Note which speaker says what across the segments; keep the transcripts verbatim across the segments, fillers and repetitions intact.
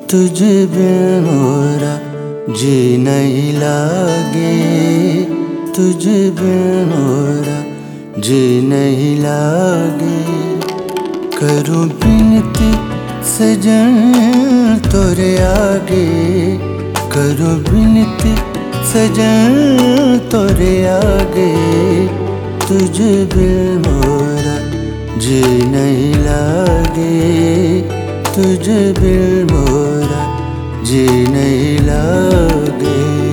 Speaker 1: तुझ बिन मोरा जी नहीं लागे, तुझ बिन मोरा जी नहीं लागे। करूं बिनती सजन तोरे आगे, करूं बिनती सजन तोरे आगे। तुझ बिन मोरा जी नहीं लागे, तुझ बिन मोरा जी नहीं लागे।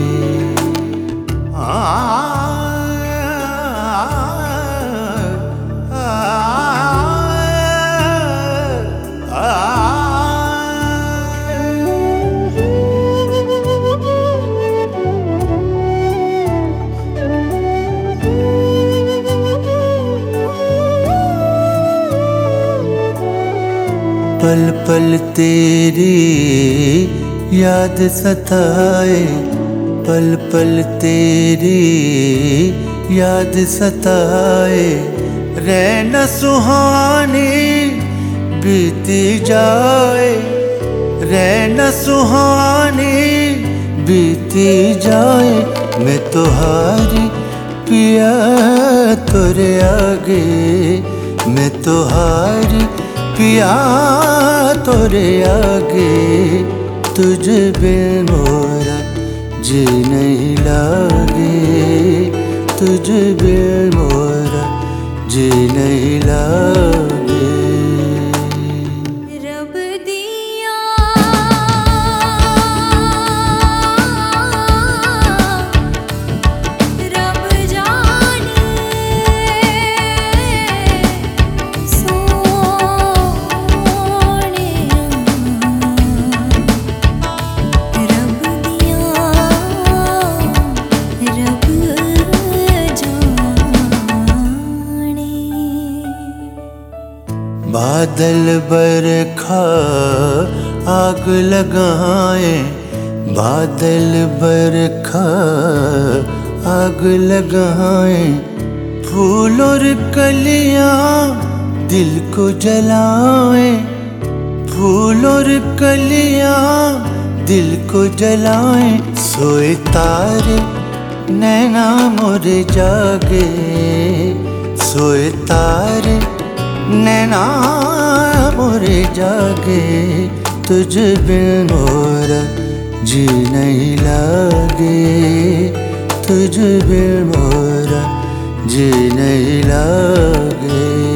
Speaker 1: पल पल तेरी याद सताए, पल पल तेरी याद सताए। रहना सुहानी बीती जाए, रहना सुहानी बीती जाए। मैं तोहारी पिया तोरे आगे, मैं तोहारी पिया तोरे आगे। तुझ बिन मोरा जी नहीं लागे, तुझ बिन मोरा जी नहीं लागे।
Speaker 2: रब दिया रब जाने,
Speaker 1: बादल बरखा आग लगाए, बादल बरखा आग लगाए। फूल और कलियां दिल को जलाए, फूल और कलियां दिल को जलाए। सोए तारे नैना मोरे जागे, सोए तारे नैना मोरे जागे। तुझ बिन मोरा जी नहीं लागे, तुझ बिन मोरा जी नहीं लागे।